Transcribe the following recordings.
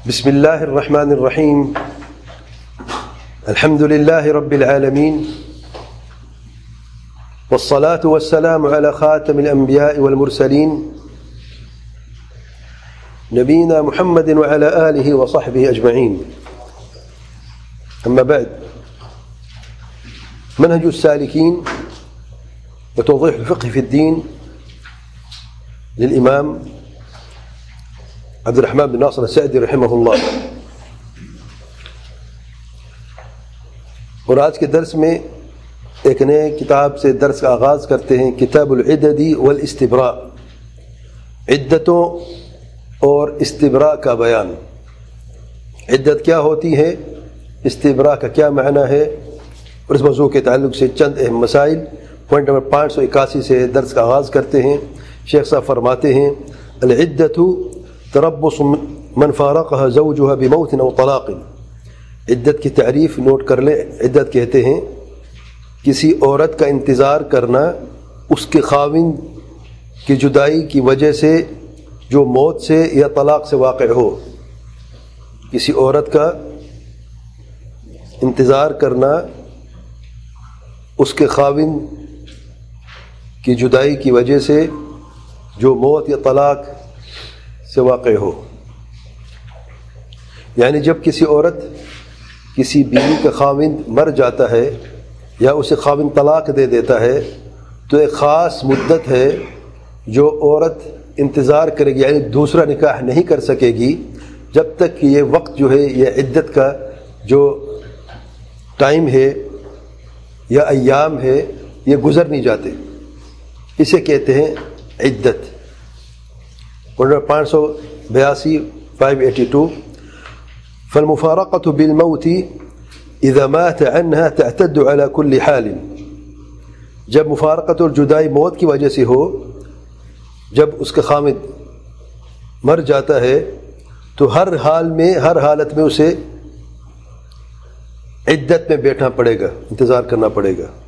بسم الله الرحمن الرحيم. الحمد لله رب العالمين، والصلاة والسلام على خاتم الأنبياء والمرسلين نبينا محمد وعلى آله وصحبه أجمعين. أما بعد، منهج السالكين وتوضيح الفقه في الدين للإمام عبد الرحمن بن ناصر السعدی رحمہ اللہ. اور آج کے درس میں ایک نئے کتاب سے درس کا آغاز کرتے ہیں. کتاب العدد والاستبراء، عدتوں اور استبراء کا بیان. عدت کیا ہوتی ہے، استبراء کا کیا معنی ہے، اور اس موضوع کے تعلق سے چند اہم مسائل. پوائنٹ نمبر 581 سے درس کا آغاز کرتے ہیں. شیخ صاحب فرماتے ہیں: العدت تربص من فارقها زوجها بموت او طلاق. عدت کی تعریف نوٹ کر لیں. عدت کہتے ہیں کسی عورت کا انتظار کرنا اس کے خاوند کی جدائی کی وجہ سے جو موت سے یا طلاق سے واقع ہو. کسی عورت کا انتظار کرنا اس کے خاوند کی جدائی کی وجہ سے جو موت یا طلاق سے واقع ہو. یعنی جب کسی عورت کسی بیوی کا خاوند مر جاتا ہے یا اسے خاوند طلاق دے دیتا ہے تو ایک خاص مدت ہے جو عورت انتظار کرے گی، یعنی دوسرا نکاح نہیں کر سکے گی جب تک کہ یہ وقت جو ہے، یہ عدت کا جو ٹائم ہے یا ایام ہے، یہ گزر نہیں جاتے. اسے کہتے ہیں عدت. 582 582 فالمفارقة بالموت إذا مات عنها تعتد على كل حال. جب مفارقت اور جدائی موت کی وجہ سے ہو، جب اس کا خاوند مر جاتا ہے تو ہر حال میں، ہر حالت میں اسے عدت میں بیٹھنا پڑے گا، انتظار کرنا پڑے گا.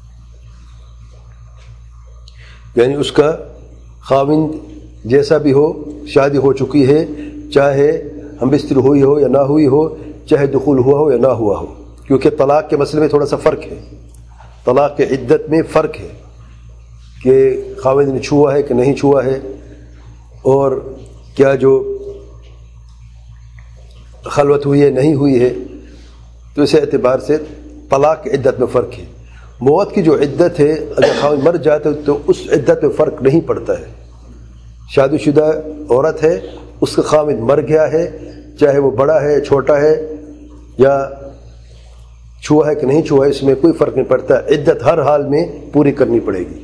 یعنی اس کا خاوند جیسا بھی ہو، شادی ہو چکی ہے، چاہے ہم بستر ہوئی ہو یا نہ ہوئی ہو، چاہے دخول ہوا ہو یا نہ ہوا ہو. کیونکہ طلاق کے مسئلے میں تھوڑا سا فرق ہے. طلاق کے عدت میں فرق ہے کہ خاوند نے چھوا ہے کہ نہیں چھوا ہے، اور کیا جو خلوت ہوئی ہے نہیں ہوئی ہے. تو اس اعتبار سے طلاق کی عدت میں فرق ہے. موت کی جو عدت ہے، اگر خاوند مر جاتا ہے تو اس عدت میں فرق نہیں پڑتا ہے. شادی شدہ عورت ہے، اس کا خاوند مر گیا ہے، چاہے وہ بڑا ہے، چھوٹا ہے، یا چھوا ہے کہ نہیں چھوا ہے، اس میں کوئی فرق نہیں پڑتا. عدت ہر حال میں پوری کرنی پڑے گی.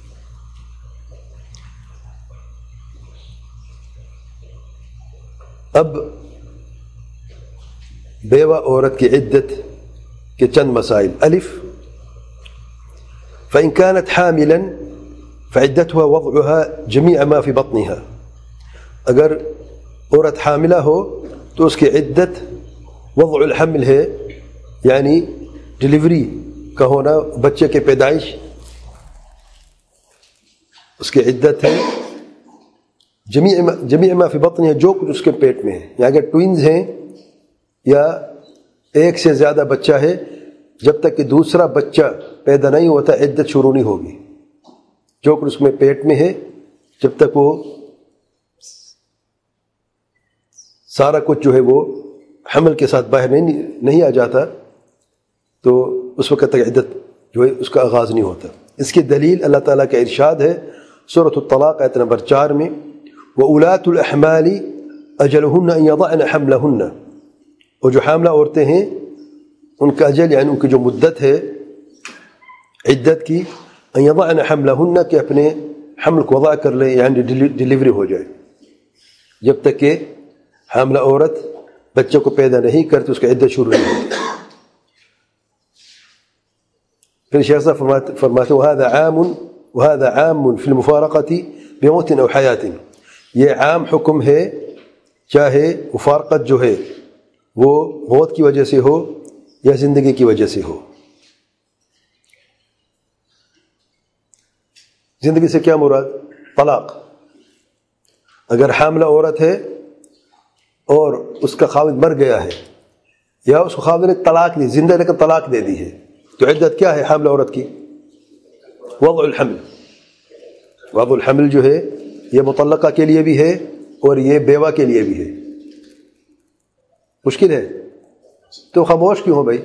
اب بیوہ عورت کی عدت کے چند مسائل. الف فإن كانت حاملا فعدتها وضعها جميع ما في بطنها. اگر عورت حاملہ ہو تو اس کی عدت وضع الحمل ہے، یعنی ڈلیوری کا ہونا، بچے کے پیدائش، اس کی عدت ہے. جمیع ما فی بطنها، جو کچھ اس کے پیٹ میں ہے. یا اگر ٹوینز ہیں یا ایک سے زیادہ بچہ ہے، جب تک کہ دوسرا بچہ پیدا نہیں ہوتا عدت شروع نہیں ہوگی. جو کچھ اس میں پیٹ میں ہے، جب تک وہ سارا کچھ جو ہے وہ حمل کے ساتھ باہر نہیں آ جاتا، تو اس وقت تک عدت جو ہے اس کا آغاز نہیں ہوتا. اس کی دلیل اللہ تعالیٰ کا ارشاد ہے سورۃ الطلاق آیت نمبر 4 میں: وَأُولَاتُ الْأَحْمَالِ أَجَلُهُنَّ أَن يَضَعْنَ حَمْلَهُنَّ. اور جو حاملہ عورتیں ہیں ان کا اجل، یعنی ان کی جو مدت ہے عدت کی، ان يضعن حملهن، کہ اپنے حمل کو وضع کر لیں، یعنی ڈلیوری ہو جائے. جب تک کہ حاملہ عورت بچے کو پیدا نہیں کرتی اس کا عدت شروع نہیں ہوتی. پھر شیخ صاحب فرماتے وهذا عام في المفارقة بموت أو حياة. یہ عام حکم ہے چاہے مفارقت جو ہے وہ موت کی وجہ سے ہو یا زندگی کی وجہ سے ہو. زندگی سے کیا مراد؟ طلاق. اگر حاملہ عورت ہے اور اس کا خاوند مر گیا ہے یا اس کو خاوند نے طلاق دی، زندہ رہ کر طلاق دے دی ہے، تو عدت کیا ہے حاملہ عورت کی؟ وضع الحمل. وضع الحمل جو ہے یہ مطلقہ کے لیے بھی ہے اور یہ بیوہ کے لیے بھی ہے. مشکل ہے تو خاموش کیوں ہو بھائی؟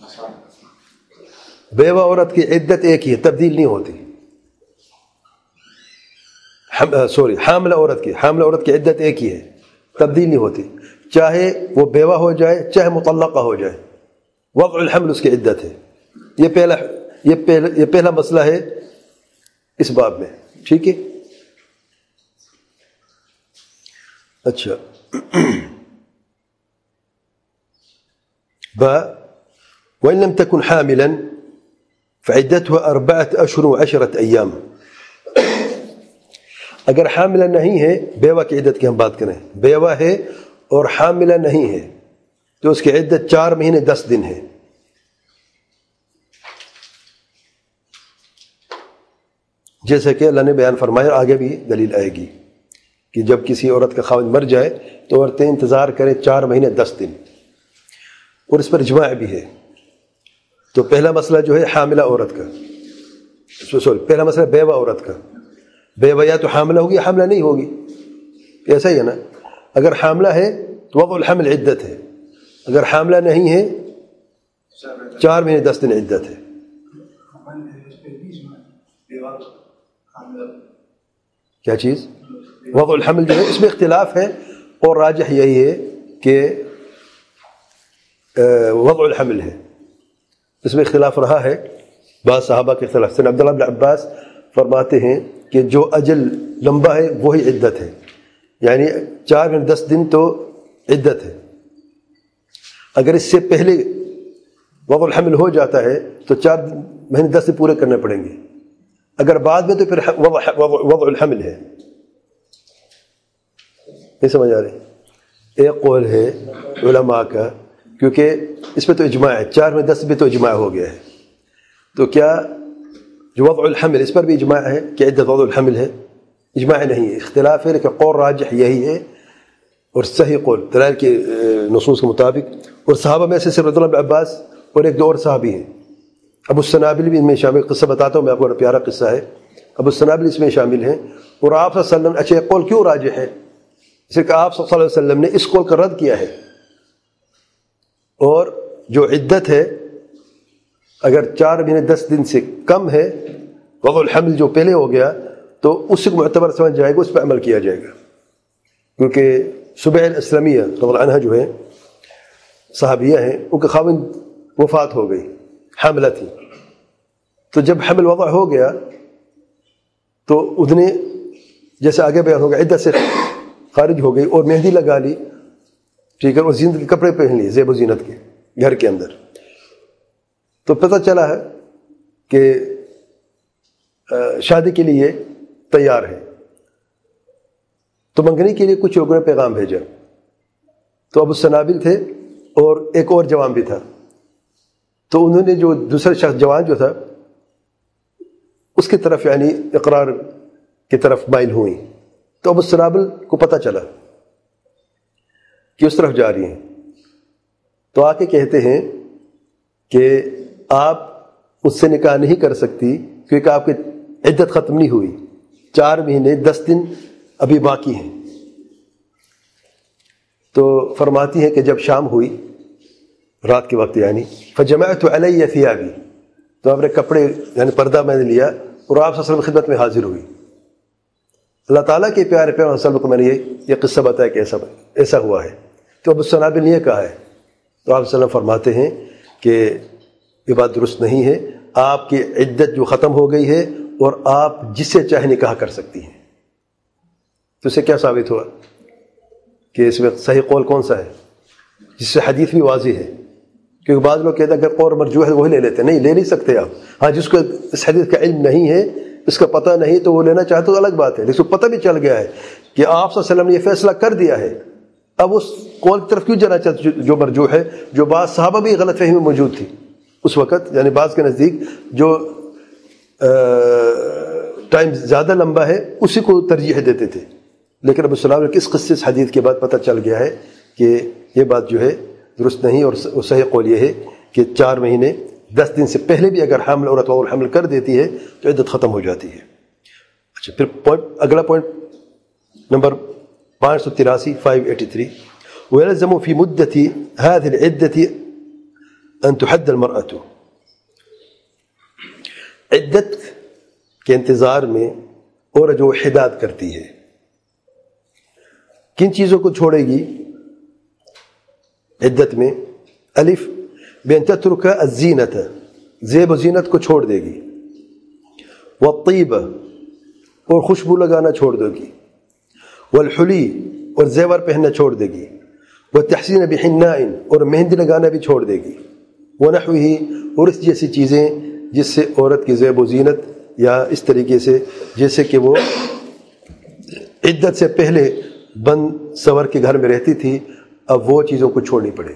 بیوہ عورت کی عدت ایک ہی ہے، تبدیل نہیں ہوتی. حاملہ عورت کی عدت ایک ہی ہے، تبدیل نہیں ہوتی، چاہے وہ بیوہ ہو جائے چاہے مطلقہ ہو جائے. وضع الحمل اس کی عدت ہے. یہ پہلا مسئلہ ہے اس باب میں. ٹھیک ہے. اچھا وإن لم تكن حاملا فعدتها 4 أشهر و10 أيام. اگر حاملہ نہیں ہے، بیوہ کی عدت کی ہم بات کریں، بیوہ ہے اور حاملہ نہیں ہے تو اس کی عدت 4 مہینے 10 دن ہے. جیسے کہ اللہ نے بیان فرمایا، آگے بھی دلیل آئے گی کہ جب کسی عورت کا خاوند مر جائے تو عورتیں انتظار کریں 4 مہینے 10 دن، اور اس پر اجماع بھی ہے. تو پہلا مسئلہ جو ہے حاملہ عورت کا، پہلا مسئلہ بیوہ عورت کا. بیوہ یا تو حاملہ ہوگی یا حاملہ نہیں ہوگی، ایسا ہی ہے نا. اگر حاملہ ہے تو وضع الحمل عدت ہے، اگر حاملہ نہیں ہے 4 مہینے 10 دن عدت ہے. کیا چیز؟ وضع الحمل جو ہے اس میں اختلاف ہے، اور راجح یہی ہے کہ وضع الحمل ہے. اس میں اختلاف رہا ہے، بعض صحابہ کے اختلاف. سن عبداللہ بن عباس فرماتے ہیں کہ جو اجل لمبا ہے وہی عدت ہے، یعنی 4 مہینے 10 دن تو عدت ہے. اگر اس سے پہلے وضع الحمل ہو جاتا ہے تو 4 مہینے 10 دن پورے کرنے پڑیں گے. اگر بعد میں تو پھر وضع الحمل ہے. نہیں سمجھ آ رہی؟ ایک قول ہے علماء کا، کیونکہ اس پہ تو اجماع ہے، 4 میں 10 پہ تو اجماع ہو گیا ہے. تو کیا جو وضع الحمل اس پر بھی اجماع ہے کہ عدت وضع الحمل ہے؟ اجماع نہیں ہے، اختلاف ہے، لیکن قول راجح یہی ہے اور صحیح قول دلائل کے نصوص کے مطابق. اور صحابہ میں سے صرف عبداللہ بن عباس اور ایک دو اور صحابی ہیں. ابو السنابل بھی ان میں شامل. قصہ بتاتا ہوں میں آپ کو، پیارا قصہ ہے. ابو السنابل اس میں شامل ہیں. اور آپ صلی اللہ علیہ وسلم، اچھا ایک قول کیوں راجح ہے؟ اس لیے کہ آپ صلی اللہ علیہ وسلم نے اس قول کا رد کیا ہے، اور جو عدت ہے اگر 4 مہینے 10 دن سے کم ہے، وضع الحمل جو پہلے ہو گیا، تو اس کو معتبر سمجھ جائے گا، اس پہ عمل کیا جائے گا. کیونکہ سبیع الاسلمیہ رضی اللہ عنہا جو ہے صحابیہ ہیں، ان کا خاوند وفات ہو گئی، حاملہ تھی. تو جب حمل وضع ہو گیا تو انہیں جیسے آگے بیان ہوگا عدت سے خارج ہو گئی اور مہندی لگا لی، ٹھیک ہے، اور زینت کے کپڑے پہن لیے، زیب و زینت کے گھر کے اندر. تو پتہ چلا ہے کہ شادی کے لیے تیار ہے. تو منگنی کے لیے کچھ لوگوں نے پیغام بھیجا. تو ابو السنابل تھے اور ایک اور جوان بھی تھا. تو انہوں نے جو دوسرا شخص جوان جو تھا اس کی طرف یعنی اقرار کی طرف مائل ہوئی. تو ابو السنابل کو پتہ چلا کہ اس طرف جا رہی ہیں. تو آ کے کہتے ہیں کہ آپ اس سے نکاح نہیں کر سکتی کیونکہ آپ کی عدت ختم نہیں ہوئی، 4 مہینے 10 دن ابھی باقی ہیں. تو فرماتی ہیں کہ جب شام ہوئی، رات کے وقت یعنی، فجمعت علی ثیابی، تو آپ نے کپڑے یعنی پردہ میں نے لیا اور آپ صلی اللہ علیہ وسلم کی خدمت میں حاضر ہوئی. اللہ تعالیٰ کے پیارے پیغمبر صلی اللہ علیہ وسلم کو میں نے یہ قصہ بتایا کہ ایسا ہوا ہے. تو ابو السنابل نے یہ کہا ہے. تو آپ صلی اللہ علیہ وسلم فرماتے ہیں کہ یہ بات درست نہیں ہے، آپ کی عدت جو ختم ہو گئی ہے اور آپ جس سے چاہے نکاح کر سکتی ہیں. تو اسے کیا ثابت ہوا کہ اس میں صحیح قول کون سا ہے جس سے حدیث بھی واضح ہے؟ کیونکہ بعض لوگ کہتے ہیں اگر قول مرجوح ہے وہی لے لیتے ہیں. نہیں، لے نہیں سکتے آپ. ہاں، جس کو اس حدیث کا علم نہیں ہے، اس کا پتہ نہیں، تو وہ لینا چاہتے تو الگ بات ہے. لیکن پتہ بھی چل گیا ہے کہ آپ صلی اللہ علیہ وسلم نے یہ فیصلہ کر دیا ہے. اب اس قول کی طرف کیوں جانا چاہتے جو مرجوح ہے، جو بعض صحابہ بھی غلط فہمی موجود تھی اس وقت، یعنی بعض کے نزدیک جو ٹائم زیادہ لمبا ہے اسی کو ترجیح دیتے تھے. لیکن ابو السلام نے کس قصے سے حدیث کے بعد پتہ چل گیا ہے کہ یہ بات جو ہے درست نہیں، اور صحیح قول یہ ہے کہ 4 مہینے 10 دن سے پہلے بھی اگر حامل عورت وضع الحمل کر دیتی ہے تو عدت ختم ہو جاتی ہے۔ اچھا، پھر اگلا پوائنٹ نمبر 583 ويلزم في مدة هذه العدة أن تحد المرأة۔ عدت کے انتظار میں عورت جو حداد کرتی ہے، کن چیزوں کو چھوڑے گی عدت میں؟ الف بین تترک الزینت، زیب و زینت کو چھوڑ دے گی، والطیب اور خوشبو لگانا چھوڑ دے گی، والحلی اور زیور پہننا چھوڑ دے گی، والتحسین بحناء اور مہندی لگانا بھی چھوڑ دے گی، ونحوہ اور اس جیسی چیزیں جس سے عورت کی زیب و زینت، یا اس طریقے سے جیسے کہ وہ عدت سے پہلے بند سور کے گھر میں رہتی تھی، اب وہ چیزوں کو چھوڑنی پڑے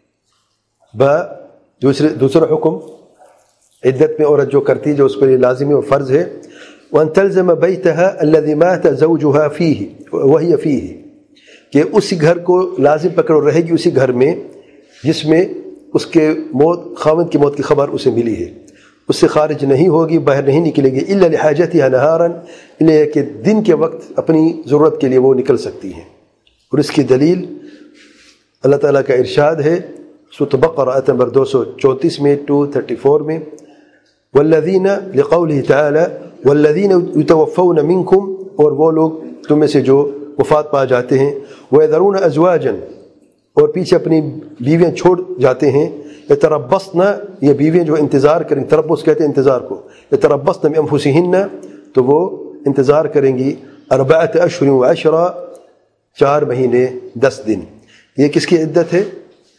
گی۔ دوسرا حکم عدت میں عورت جو کرتی، جو اس پر لازمی اور فرض ہے، وَأَن تَلْزَمَ بَيْتَهَا الَّذِي مَاتَ زَوْجُهَا فِيهِ وَهِيَ فِيهِ، کہ اسی گھر کو لازم پکڑ رہے گی، اسی گھر میں جس میں اس کے موت، خاوند کی موت کی خبر اسے ملی ہے، اس سے خارج نہیں ہوگی، باہر نہیں نکلے گی، الا لحاجتها نهارا، الا کہ دن کے وقت اپنی ضرورت کے لیے وہ نکل سکتی ہیں۔ اور اس کی دلیل اللہ تعالیٰ کا ارشاد ہے سورۃ بقرہ آیت نمبر 234 میں 234 میں، والذین لقوله تعالی والذین یتوفون منکم، اور وہ لوگ تم میں سے جو وفات پا جاتے ہیں، ویذرون ازواجا اور پیچھے اپنی بیویاں چھوڑ جاتے ہیں، یتربصن، یہ بیویاں جو انتظار کریں، تربص کہتے ہیں انتظار کو، یتربصن بانفسہن، تو وہ انتظار کریں گی 4 اشہر و10، 4 مہینے 10 دن۔ یہ کس کی عدت ہے؟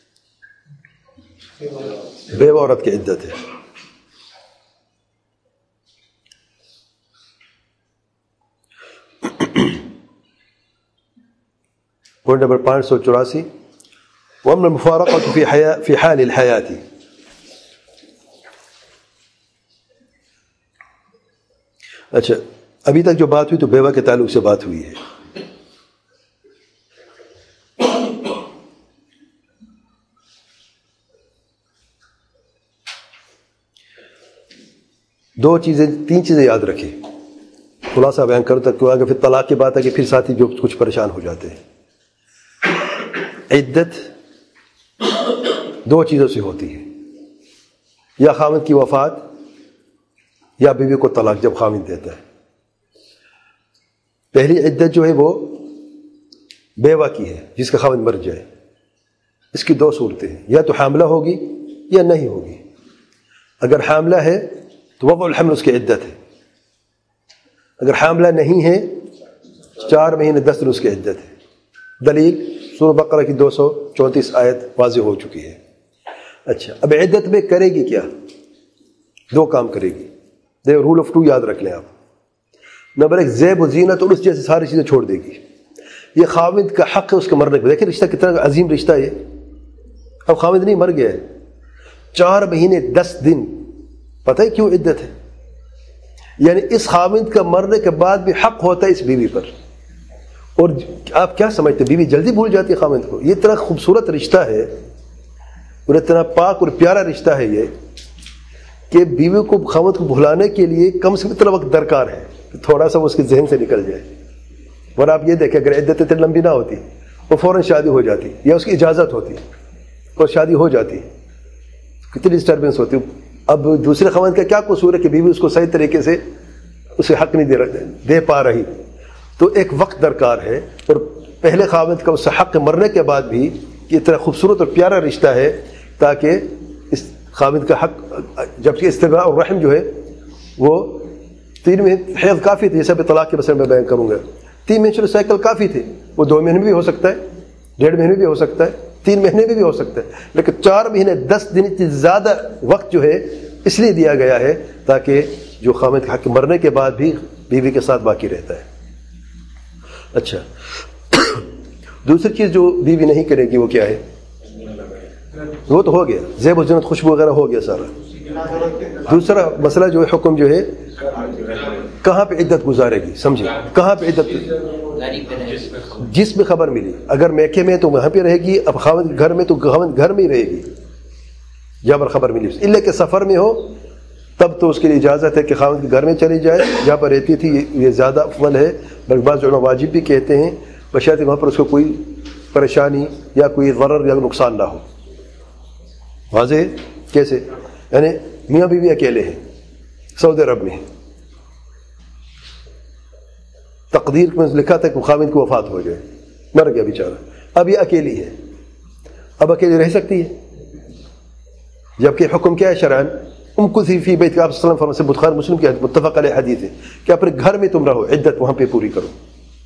بیوہ عورت کی عدت ہے۔ پوائنٹ نمبر 584 وَأَمَّا الْمُفَارَقَةُ فِي حَالِ الْحَيَاةِ۔ اچھا، ابھی تک جو بات ہوئی تو بیوہ کے تعلق سے بات ہوئی ہے۔ تین چیزیں یاد رکھیں، خلاصہ بیان کرو تک کہ پھر طلاق کی بات ہے کہ پھر ساتھی جو کچھ پریشان ہو جاتے ہیں۔ عدت 2 چیزوں سے ہوتی ہے، یا خاوند کی وفات یا بیوی کو طلاق جب خاوند دیتا ہے۔ پہلی عدت جو ہے وہ بیوہ کی ہے جس کا خاوند مر جائے۔ اس کی 2 صورتیں ہیں، یا تو حاملہ ہوگی یا نہیں ہوگی۔ اگر حاملہ ہے تو وضع الحمل اس کی عدت ہے، اگر حاملہ نہیں ہے 4 مہینے 10 دن اس کی عدت ہے۔ دلیل سورہ بقرہ کی 234 آیت واضح ہو چکی ہے۔ اچھا، اب عدت میں کرے گی کیا؟ 2 کام کرے گی، رول آف 2 یاد رکھ لیں آپ۔ نمبر 1، زیب و زینت اور اس جیسے ساری چیزیں چھوڑ دے گی۔ یہ خاوند کا حق ہے اس کے مرنے پہ۔ دیکھیں رشتہ کتنا عظیم رشتہ ہے۔ اب خاوند نہیں، مر گیا ہے، 4 مہینے 10 دن، پتہ ہے کیوں عدت ہے؟ یعنی اس خاوند کا مرنے کے بعد بھی حق ہوتا ہے اس بیوی پر۔ اور آپ کیا سمجھتے ہیں بیوی جلدی بھول جاتی ہے خاوند کو؟ یہ اتنا خوبصورت رشتہ ہے اور اتنا پاک اور پیارا رشتہ ہے یہ، کہ بیوی کو خاوند کو بھلانے کے لیے کم سے کم اتنا وقت درکار ہے کہ تھوڑا سا وہ اس کے ذہن سے نکل جائے۔ اور آپ یہ دیکھیں اگر عدت اتنی لمبی نہ ہوتی وہ فوراً شادی ہو جاتی، یا اس کی اجازت ہوتی اور شادی ہو جاتی، کتنی ڈسٹربنس ہوتی۔ اب دوسرے خاوند کا کیا قصور ہے کہ بیوی اس کو صحیح طریقے سے اسے حق نہیں دے پا رہی؟ تو ایک وقت درکار ہے، اور پہلے خاوند کا اس سے حق مرنے کے بعد بھی کہ اتنا خوبصورت اور پیارا رشتہ ہے، تاکہ اس خاوند کا حق، جبکہ استبراء اور رحم جو ہے وہ 3 مہینے حیض کافی تھے، جیسے طلاق کے مسئلے میں بیان کروں گا، 3 مہینے سائیکل کافی تھے، وہ 2 مہینے بھی ہو سکتا ہے، 1.5 مہینے بھی ہو سکتا ہے، 3 مہینے بھی ہو سکتا ہے، لیکن 4 مہینے 10 دن اتنی زیادہ وقت جو ہے اس لیے دیا گیا ہے تاکہ جو خاوند کا حق مرنے کے بعد بھی بیوی کے ساتھ باقی رہتا ہے۔ اچھا، دوسری چیز جو بیوی نہیں کرے گی وہ کیا ہے؟ وہ تو ہو گیا، زیب و زینت خوشبو وغیرہ ہو گیا سارا۔ دوسرا مسئلہ جو ہے، حکم جو ہے، کہاں پہ عدت گزارے گی؟ سمجھے، کہاں پہ عدت؟ جس میں خبر ملی. اگر میکے میں تو وہاں پہ رہے گی, اب خاوند گھر میں تو خاوند گھر میں ہی رہے گی جہاں پر خبر ملی. الا کہ سفر میں ہو تب تو اس کے لیے اجازت ہے کہ خاوند کے گھر میں چلی جائے جہاں پر رہتی تھی. یہ زیادہ افضل ہے, بلکہ بعض علماء واجب بھی کہتے ہیں بشرط وہاں پر اس کو کوئی پریشانی یا کوئی ضرر یا نقصان نہ ہو. واضح ہے کیسے؟ یعنی میاں بیوی اکیلے ہیں, سعودی عرب میں, تقدیر میں لکھا تھا کہ خاوند کی وفات ہو جائے, مر گیا بیچارہ, اب یہ اکیلی ہے, اب اکیلی رہ سکتی ہے. جبکہ حکم کیا ہے شرعاً؟ امکثی فی بیت, آپ صلی اللہ علیہ وسلم بخاری مسلم کی متفق علیہ حدیث ہے کہ اپنے گھر میں تم رہو, عدت وہاں پہ پوری کرو.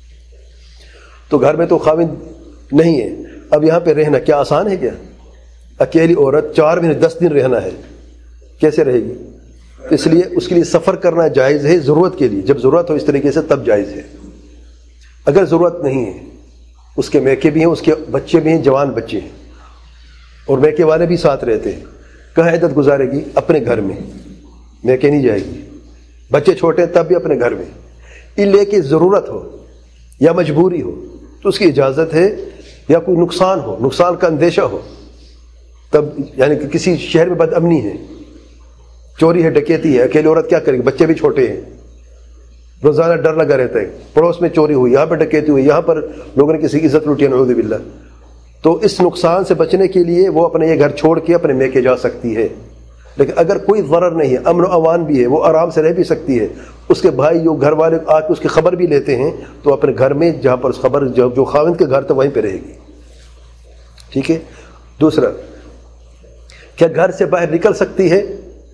تو گھر میں تو خاوند نہیں ہے, اب یہاں پہ رہنا کیا آسان ہے کیا؟ اکیلی عورت 4 مہینے 10 دن رہنا ہے, کیسے رہے گی؟ اس لیے اس کے لیے سفر کرنا جائز ہے ضرورت کے لیے, جب ضرورت ہو اس طریقے سے تب جائز ہے. اگر ضرورت نہیں ہے, اس کے میکے بھی ہیں, اس کے بچے بھی ہیں, جوان بچے ہیں, اور میکے والے بھی ساتھ رہتے ہیں, کہاں عدت گزارے گی؟ اپنے گھر میں, میکے نہیں جائے گی. بچے چھوٹے ہیں تب بھی اپنے گھر میں. لے کے ضرورت ہو یا مجبوری ہو تو اس کی اجازت ہے, یا کوئی نقصان ہو, نقصان کا اندیشہ ہو, تب یعنی کہ کسی شہر میں بد امنی ہے, چوری ہے, ڈکیتی ہے, اکیلی عورت کیا کرے گی؟ بچے بھی چھوٹے ہیں, روزانہ ڈر لگا رہتا ہے, پڑوس میں چوری ہوئی, یہاں پر ڈکیتی ہوئی, یہاں پر لوگوں نے کسی کی عزت لوٹی, نعوذ باللہ. تو اس نقصان سے بچنے کے لیے وہ اپنے یہ گھر چھوڑ کے اپنے میکے جا سکتی ہے. لیکن اگر کوئی ضرر نہیں ہے, امن و امان بھی ہے, وہ آرام سے رہ بھی سکتی ہے, اس کے بھائی جو گھر والے آ کے اس کی خبر بھی لیتے ہیں, تو اپنے گھر میں جہاں پر خبر جو خاوند کے گھر تھا وہیں پہ رہے گی. ٹھیک ہے. دوسرا, کیا گھر سے باہر نکل سکتی ہے؟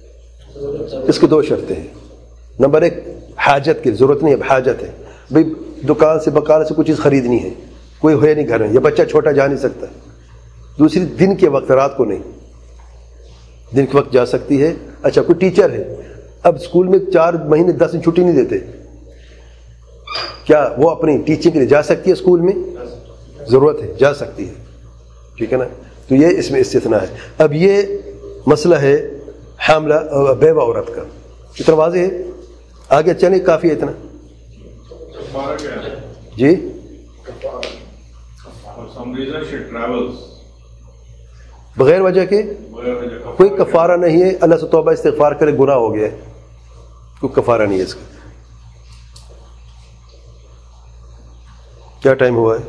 اس کی 2 شرطیں ہیں. نمبر 1, حاجت کی ضرورت نہیں, اب حاجت ہے, بھئی دکان سے بقال سے کوئی چیز خریدنی ہے, کوئی ہے نہیں گھر میں, یا بچہ چھوٹا جا نہیں سکتا. دوسری, دن کے وقت, رات کو نہیں, دن کے وقت جا سکتی ہے. اچھا, کوئی ٹیچر ہے, اب اسکول میں 4 مہینے 10 دن چھٹی نہیں دیتے, کیا وہ اپنی ٹیچنگ کے لیے جا سکتی ہے اسکول میں؟ ضرورت ہے, جا سکتی ہے. ٹھیک ہے نا. تو یہ اس میں استثناء ہے. اب یہ مسئلہ ہے حاملہ بیوہ عورت کا. اتنا واضح ہے؟ آگے چلیں, کافی ہے اتنا. جی, بغیر وجہ کے کوئی کفارہ نہیں ہے, اللہ سے توبہ استغفار کرے, گناہ ہو گیا ہے, کوئی کفارہ نہیں ہے اس کا. کیا ٹائم ہوا ہے؟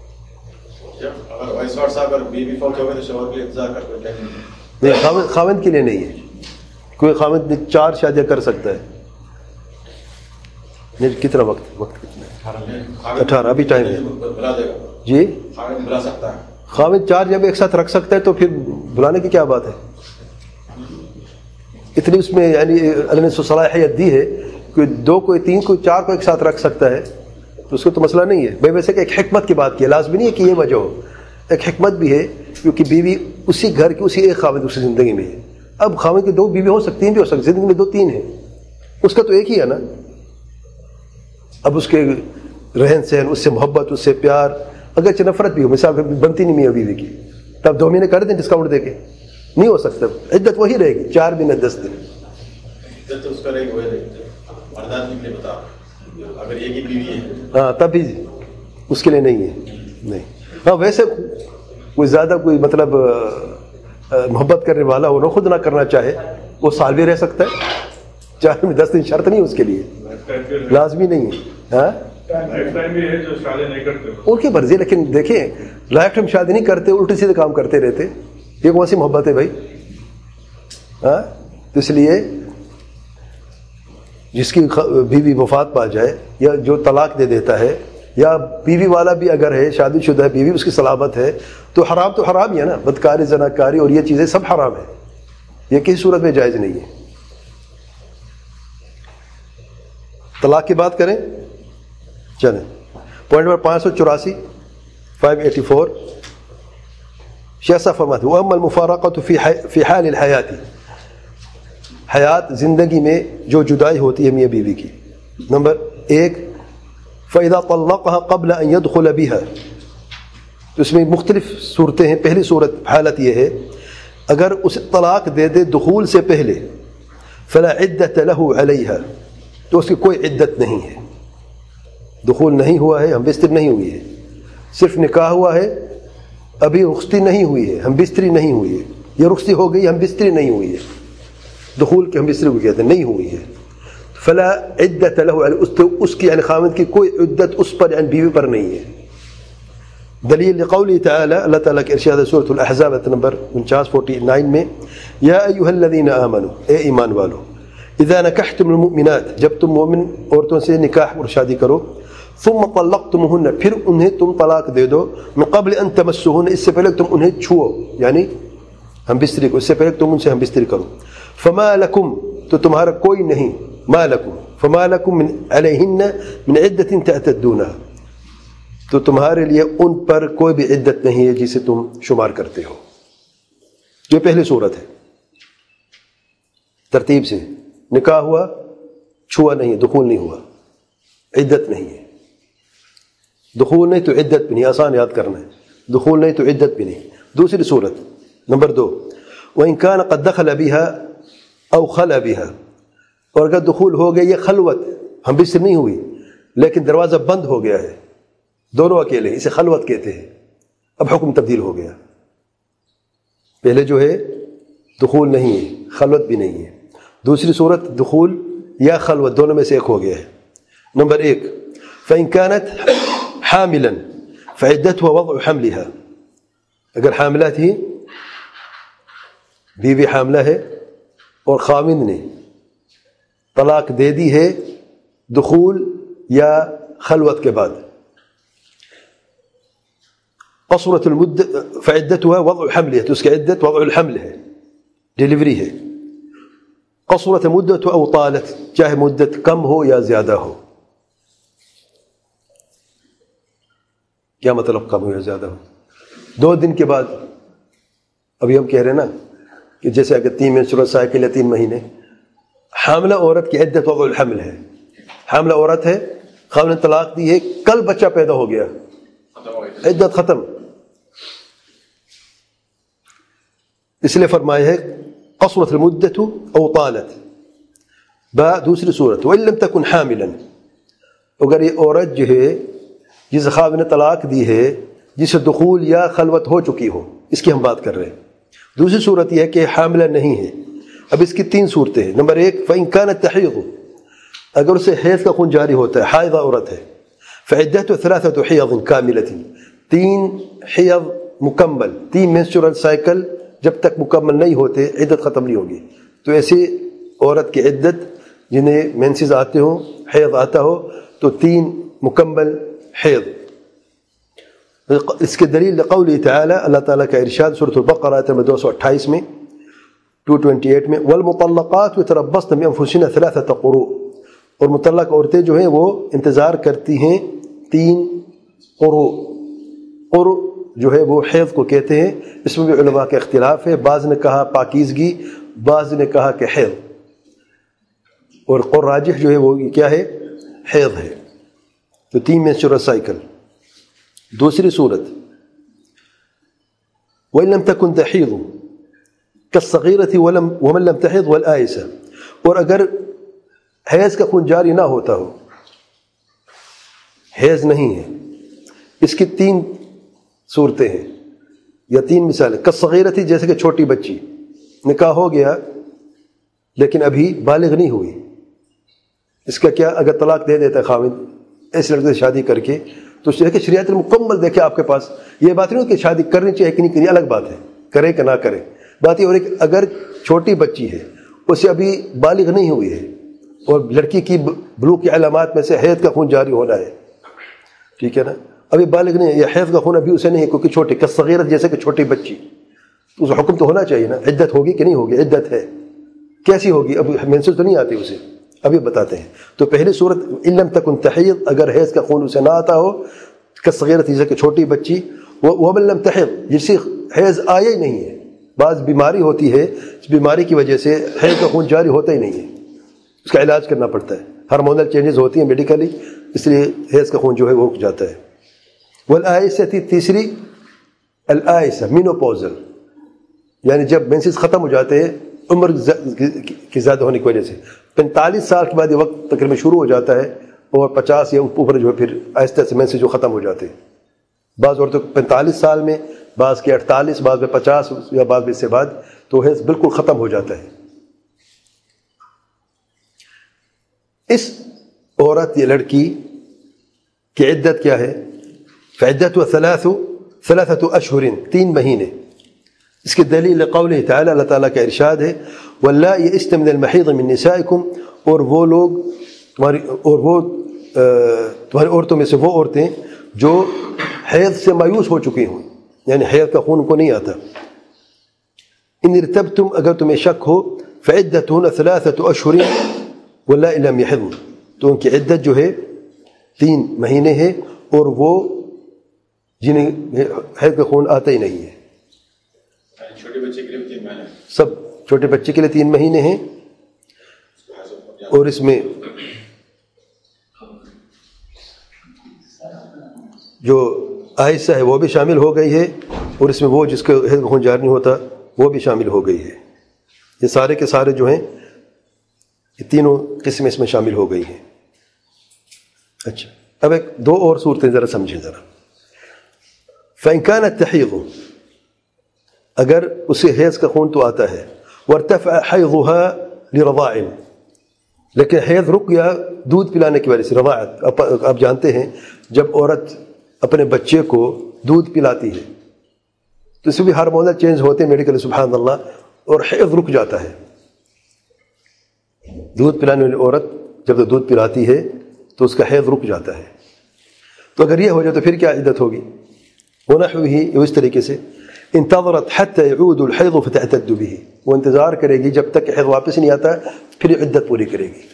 نہیں, خاوند کے لیے نہیں ہے. کوئی خاوند 4 شادیاں کر سکتا ہے. نہیں, کتنا وقت کتنا ہے؟ 18. ابھی ٹائم ہے. جی, خاوند 4 جب ایک ساتھ رکھ سکتا ہے تو پھر بلانے کی کیا بات ہے؟ اتنی اس میں یعنی اللہ نے صلاحیت دی ہے, کوئی 2 کوئی 3 کوئی 4 کو ایک ساتھ رکھ سکتا ہے, تو اس کو تو مسئلہ نہیں ہے. بھائی ویسے کہ ایک حکمت کی بات کی ہے, لازمی نہیں ہے کہ یہ وجہ ہو, ایک حکمت بھی ہے, کیونکہ بیوی اسی گھر کی, اسی ایک خاوند اس کی زندگی میں ہے. اب خاوند کی 2 بیوی ہو سکتی ہیں, بھی ہو سکتی, زندگی میں 2-3 ہیں, اس کا تو ایک ہی ہے نا. اب اس کے رہن سہن, اس سے محبت, اس سے پیار, اگرچہ نفرت بھی ہو, مثال بنتی نہیں میاں بیوی کی, تب 2 مہینے کر دیں ڈسکاؤنٹ دے کے, نہیں ہو سکتا. عدت وہی رہے گی, 4 مہینے 10 دن. ہاں, تب بھی اس کے لیے نہیں ہے. نہیں, ہاں ویسے کوئی زیادہ کوئی مطلب محبت کرنے والا ہو, خود نہ کرنا چاہے, وہ سال بھی رہ سکتا ہے. 4 میں 10 دن شرط نہیں اس کے لیے, لازمی نہیں ہے. ہاں, ان کی مرضی. لیکن دیکھیں, لائف ٹائم شادی نہیں کرتے, الٹے سیدھے کام کرتے رہتے, یہ کون سی محبت ہے بھائی؟ ہاں, تو اس لیے جس کی بیوی وفات پا جائے, یا جو طلاق دے دیتا ہے, یا بیوی والا بھی اگر ہے, شادی شدہ بیوی, اس کی سلامت ہے, تو حرام ہی ہے نا. بدکاری, زناکاری اور یہ چیزیں سب حرام ہے, یہ کسی صورت میں جائز نہیں ہے. طلاق کی بات کریں, چلیں پوائنٹ نمبر 584 584. شیخ صاحب فرماتے ہیں وَأَمَّا الْمُفَارَقَةُ فِي حَالِ الْحَيَاةِ, حیات زندگی میں جو جدائی ہوتی ہے میاں بیوی کی. نمبر 1, فَإِذَا طَلَّقَهَا قَبْلَ أَن يَدْخُلَ بِهَا, اس میں مختلف صورتیں ہیں. پہلی صورت حالت یہ ہے, اگر اسے طلاق دے دے دخول سے پہلے, فَلَا عِدَّةَ لَهُ عَلَيْهَا, تو اس کی کوئی عدت نہیں ہے. دخول نہیں ہوا ہے، ہم بستری نہیں ہوئی ہے. صرف نکاح ہوا ہے، ابھی رخصتی نہیں ہوئی ہے، ہم بستری نہیں ہوئی ہے. یہ رخصتی ہو گئی، ہم بستری نہیں ہوئی ہے. دخول کے ہم بستری کو کہتے ہیں، نہیں ہوئی ہے. فلا عدت له، اس کی یعنی خاوند کی کوئی عدت اس پر یعنی بیوی پر نہیں ہے. دلیل لقوله تعالی، اللہ تعالیٰ کے ارشاد سورۃ الاحزاب نمبر 49 میں، یا ایھا الذین آمنوا، اے ایمان والو، اذا نکحتم المؤمنات، جب تم مومن عورتوں سے نکاح اور شادی کرو، ثم طلقتموهن، پھر انہیں تم طلاق دے دو، من قبل ان تمسوهن، اس سے پہلے تم انہیں چھو، یعنی ہم بستری کو، اس سے پہلے تم ان سے ہم بستری کرو. فما لکم، تو تمہارا کوئی نہیں، ما لکم فما لکم من علیہن من عدت تعتدونها، تو تمہارے لیے ان پر کوئی بھی عدت نہیں ہے جسے تم شمار کرتے ہو. یہ پہلی صورت ہے. ترتیب سے نکاح ہوا، چھوا نہیں، دخول نہیں ہوا، عدت نہیں ہے. دخول نہیں تو عدت بھی نہیں، آسان یاد کرنا ہے. دخول نہیں تو عدت بھی نہیں. دوسری صورت نمبر 2، وَإِنْ كَانَ قَدْ دَخَلَ بِهَا أَوْ خَلَى بِهَا، اور اگر دخول ہو گیا، یہ خلوت ہم بستر نہیں ہوئی لیکن دروازہ بند ہو گیا ہے، دونوں اکیلے، اسے خلوت کہتے ہیں. اب حکم تبدیل ہو گیا. پہلے جو ہے دخول نہیں ہے، خلوت بھی نہیں ہے. دوسری صورت دخول یا خلوت دونوں میں سے ایک ہو گیا ہے. نمبر 1، فَإِنْ كَانَتْ حَامِلًا فَعِدَّتُهَا وَضْعُ حَمْلِهَا، اگر حاملہ تھی، بیوی حاملہ ہے اور خاوند نے طلاق دے دی ہے دخول یا خلوت کے بعد، قصرت المدة فعدتها وضع حملها، تو اس کی عدت وضع الحمل ہے، ڈیلیوری ہے. قصرت مدت او طالت، چاہے مدت کم ہو یا زیادہ ہو. کیا مطلب کم ہو یا زیادہ ہو؟ 2 دن کے بعد، ابھی ہم کہہ رہے ہیں نا کہ جیسے اگر 3 منسٹر سائیکل یا 3 مہینے، حاملہ عورت کی عدت وضع الحمل ہے. حاملہ عورت ہے، خاوند نے طلاق دی ہے، کل بچہ پیدا ہو گیا، عدت ختم. اس لیے فرمایا ہے قصرت المدت او طالت. دوسری صورت، وَإِن لَمْ تَكُنْ حَامِلًا، اگر یہ عورت جو ہے جس خاوند نے طلاق دی ہے، جسے دخول یا خلوت ہو چکی ہو، اس کی ہم بات کر رہے ہیں. دوسری صورت یہ ہے کہ حاملہ نہیں ہے. اب اس کی 3 صورتیں ہیں. نمبر 1، فَإِن كَانَتْ تَحِيضُ، اگر اسے حیض کا خون جاری ہوتا ہے، حائضہ عورت ہے، فعدتها 3 حیض کاملۃ، 3 حیض مکمل، 3 منسٹرل سائیکل جب تک مکمل نہیں ہوتے عدت ختم نہیں ہوگی. تو ایسی عورت کی عدت جنہیں مینسز آتے ہوں، حیض آتا ہو، تو 3 مکمل حیض. اس کے دلیل قوله تعالی، اللہ تعالیٰ کا ارشاد سورۃ البقرہ آیت نمبر 228 میں، 228 میں، والمطلقات یتربصن بانفسهن 3 قروء، اور مطلق عورتیں جو ہیں وہ انتظار کرتی ہیں 3 قروء. قروء جو ہے وہ حیض کو کہتے ہیں. اس میں بھی علماء کا اختلاف ہے، بعض نے کہا پاکیزگی، بعض نے کہا کہ حیض، اور قول راجح جو ہے وہ کیا ہے، حیض ہے. تو 3 منسٹرل سائیکل. دوسری صورت، وَإِن لَمْ تَكُنْ تَحِيضُ كَالصَّغِيرَةِ وَمَن لَمْ تَحِضْ وَالْآيِسَةِ، اور اگر حیض کا خون جاری نہ ہوتا ہو، حیض نہیں ہے، اس کی 3 صورتیں ہیں یا 3 مثالیں. کالصغیرۃ، جیسے کہ چھوٹی بچی، نکاح ہو گیا لیکن ابھی بالغ نہیں ہوئی، اس کا کیا؟ اگر طلاق دے دیتا ہے خاوند اس لڑکے سے شادی کر کے، تو اس کہ شریعت مکمل دیکھے آپ کے پاس، یہ بات نہیں کہ شادی کرنی چاہیے کہ نہیں کرنی، الگ بات ہے، کرے کہ نہ کرے. بات یہ ہو رہی کہ اگر چھوٹی بچی ہے، اسے ابھی بالغ نہیں ہوئی ہے، اور لڑکی کی بلوغ کی علامات میں سے حیض کا خون جاری ہونا ہے، ٹھیک ہے نا، ابھی بالغ نہیں ہے، یا حیض کا خون ابھی اسے نہیں ہے کیونکہ چھوٹی، کالصغیرۃ جیسے کہ چھوٹی بچی، تو اس حکم تو ہونا چاہیے نا، عدت ہوگی کہ نہیں ہوگی؟ عدت ہے. کیسی ہوگی؟ اب مینسز تو نہیں آتی اسے، ابھی بتاتے ہیں. تو پہلی صورت، ان لم تکن تحیض، اگر حیض کا خون اسے نہ آتا ہو، کالصغیرۃ جیسے کہ چھوٹی بچی، ومن لم تحض، جسے حیض آیا ہی نہیں ہے، بعض بیماری ہوتی ہے، اس بیماری کی وجہ سے حیض کا خون جاری ہوتا ہی نہیں ہے، اس کا علاج کرنا پڑتا ہے، ہارمونل چینجز ہوتی ہیں میڈیکلی، اس لیے حیض کا خون جو ہے وہ رک جاتا ہے. والآئسہ، تیسری الآئسہ، مینوپوزل، یعنی جب مینسز ختم ہو جاتے ہیں عمر کی زیادہ ہونے کی وجہ سے، 45 سال کے بعد یہ وقت تقریباً شروع ہو جاتا ہے اور 50 یا اوپر جو ہے پھر آہستہ آہستہ میں سے جو ختم ہو جاتے ہیں. بعض عورتوں کو 45 سال میں، بعض کے 48، بعض میں 50 یا بعض میں اس سے بعد تو حیض بالکل ختم ہو جاتا ہے. اس عورت یا لڑکی کی عدت کیا ہے؟ فعدتها ثلاثة أشهر، 3 مہینے. اس کی دلیل قول تعالی، اللہ تعالیٰ کا ارشاد ہے واللائي يئسن من المحيض من نسائكم، اور وہ لوگ تمہاری عورتوں میں سے وہ عورتیں جو حیض سے مایوس ہو چکی ہوں، یعنی حیض کا خون کو نہیں آتا. ان ارتبتم، اگر تمہیں شک ہو، فعدتهن 3 أشهر واللائي لم يحضن، تو ان کی عدت جو ہے 3 مہینے ہے، اور وہ جنہیں حیض کا خون آتا ہی نہیں ہے. چھوٹے بچے کے لیے 3 مہینے، سب چھوٹے بچے کے لیے 3 مہینے ہیں. اور اس میں جو عائشہ ہے وہ بھی شامل ہو گئی ہے، اور اس میں وہ جس کا حیض کا خون جاری نہیں ہوتا وہ بھی شامل ہو گئی ہے. یہ سارے کے سارے جو ہیں یہ تینوں قسمیں اس میں شامل ہو گئی ہیں. اچھا، اب ایک 2 اور صورتیں ذرا سمجھیں ذرا. فإن كانت تحيض، اگر اسے حیض کا خون تو آتا ہے، وارتفع حیضها لرضاع، لیکن حیض رک گیا دودھ پلانے کی وجہ سے، رضاعت. آپ جانتے ہیں جب عورت اپنے بچے کو دودھ پلاتی ہے تو اس میں بھی ہارمونل چینج ہوتے ہیں میڈیکل، سبحان اللہ، اور حیض رک جاتا ہے. دودھ پلانے والی عورت جب دودھ پلاتی ہے تو اس کا حیض رک جاتا ہے. تو اگر یہ ہو جائے تو پھر کیا عدت ہوگی؟ ونحوه، اس طریقے سے انتظرت حتى يعود الحيض فتعتد به، وہ انتظار کرے گی جب تک حیض واپس نہیں آتا پھر عدت پوری کرے گی.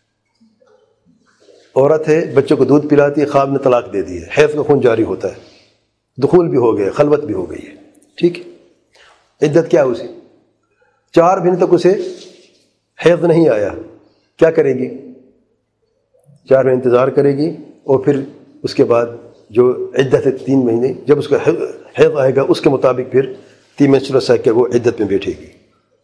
عورت ہے، بچوں کو دودھ پلاتی ہے، خواب نے طلاق دے دی ہے، حیض کا خون جاری ہوتا ہے، دخول بھی ہو گیا، خلوت بھی ہو گئی ہے، ٹھیک ہے. عدت کیا ہے اسے؟ 4 مہینے تک اسے حیض نہیں آیا، کیا کرے گی؟ 4 مہینے انتظار کرے گی، اور پھر اس کے بعد جو عدت ہے 3 مہینے، جب اس کا حیض آئے گا اس کے مطابق پھر 3 منسٹرل سائیکل وہ عدت میں بیٹھے گی.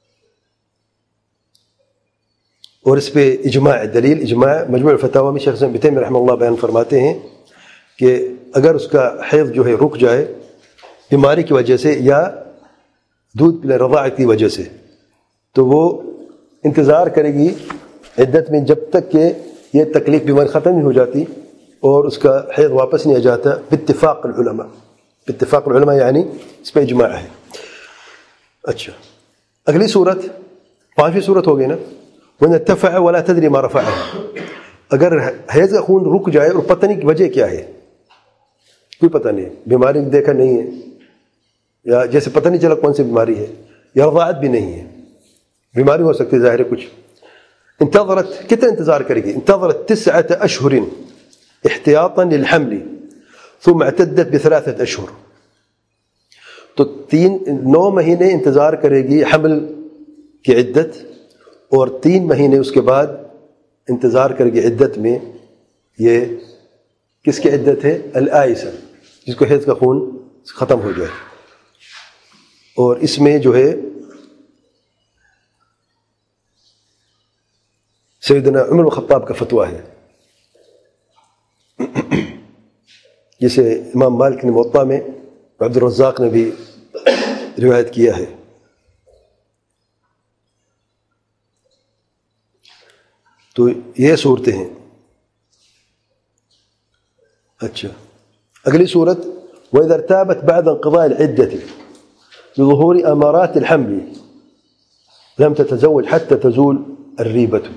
اور اس پہ اجماع دلیل، اجماع مجموع الفتاوی میں شیخ ابن تیمیہ رحمہ اللہ بیان فرماتے ہیں کہ اگر اس کا حیض جو ہے رک جائے بیماری کی وجہ سے یا دودھ پلا رضاعت کی وجہ سے، تو وہ انتظار کرے گی عدت میں جب تک کہ یہ تکلیف بیماری ختم نہیں ہو جاتی اور اس کا حیض واپس نہیں آ جاتا، باتفاق العلماء. باتفاق العلماء یعنی اس پہ اجماع ہے. اچھا، اگلی صورت 5ویں صورت ہو گئی نا، وَإِنْ ارْتَفَعَ وَلَا تَدْرِي مَا رَفَعَهُ، اگر حیض کا خون رک جائے اور پتہ نہیں وجہ کیا ہے، کوئی پتہ نہیں، بیماری دیکھا نہیں ہے، یا جیسے پتہ نہیں چلا کون سی بیماری ہے، یا رضاعت بھی نہیں ہے، بیماری ہو سکتی ہے ظاہر ہے کچھ. انتظرت، کتنا انتظار کرے گی؟ انتظرت 9 أشهر احتیاطا للحمل ثم اعتدت ب3 أشهر، تو 9 مہینے انتظار کرے گی حمل کی عدت، اور 3 مہینے اس کے بعد انتظار کرے گی عدت میں. یہ کس کی عدت ہے؟ الآئسہ، جس کو حیض کا خون ختم ہو جائے. اور اس میں جو ہے سیدنا عمر بن خطاب کا فتویٰ ہے، جسے امام مالک نے موطا میں، عبد الرزاق نے بھی روایت کیا ہے. تو یہ صورتیں ہیں. اچھا، اگلی صورت وَإِذَا ارْتَابَتْ بَعْدَ انْقِضَاءِ الْعِدَّةِ لِظُهُورِ أَمَارَاتِ الْحَمْلِ لَمْ تَتَزَوَّجْ حَتَّى تَزُولَ الرِّيبَةُ،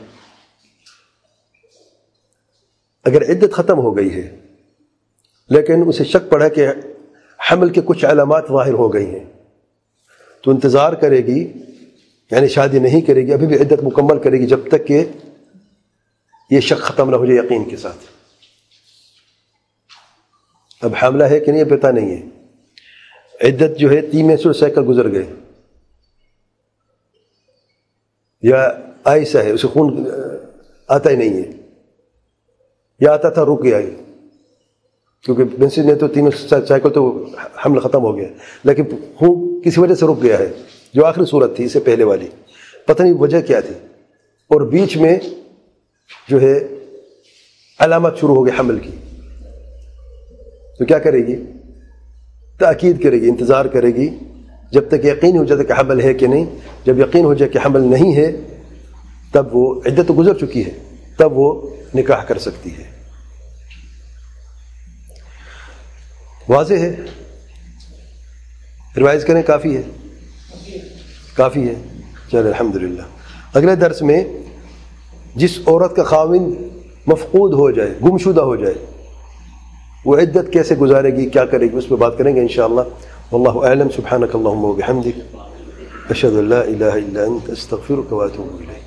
اگر عدت ختم ہو گئی ہے لیکن اسے شک پڑا کہ حمل کے کچھ علامات ظاہر ہو گئی ہیں، تو انتظار کرے گی، یعنی شادی نہیں کرے گی، ابھی بھی عدت مکمل کرے گی جب تک کہ یہ شک ختم نہ ہو جائے یقین کے ساتھ. اب حاملہ ہے کہ نہیں پتہ نہیں ہے، عدت جو ہے 3 منسٹرل سائیکل گزر گئے، یا عائشہ ہے اسے خون آتا ہی نہیں ہے، یا آتا تھا رک گیا، کیونکہ بنسی نے تو 3 سائیکل تو حمل ختم ہو گیا، لیکن خون کسی وجہ سے رک گیا ہے، جو آخری صورت تھی اس سے پہلے والی، پتہ نہیں وجہ کیا تھی. اور بیچ میں جو ہے علامات شروع ہو گئی حمل کی، تو کیا کرے گی؟ تاکید کرے گی، انتظار کرے گی جب تک یقین ہو جائے کہ حمل ہے کہ نہیں. جب یقین ہو جائے کہ حمل نہیں ہے تب وہ عدت تو گزر چکی ہے، تب وہ نکاح کر سکتی ہے. واضح ہے؟ ریوائز کریں، کافی ہے؟ کافی ہے. چلے الحمدللہ. اگلے درس میں جس عورت کا خاوند مفقود ہو جائے، گمشدہ ہو جائے، وہ عدت کیسے گزارے گی، کیا کرے گی، اس پہ بات کریں گے انشاءاللہ. واللہ اعلم. سبحانک اللہم وبحمدک، اشہد ان لا الہ الا انت، استغفرک واتوب الیک.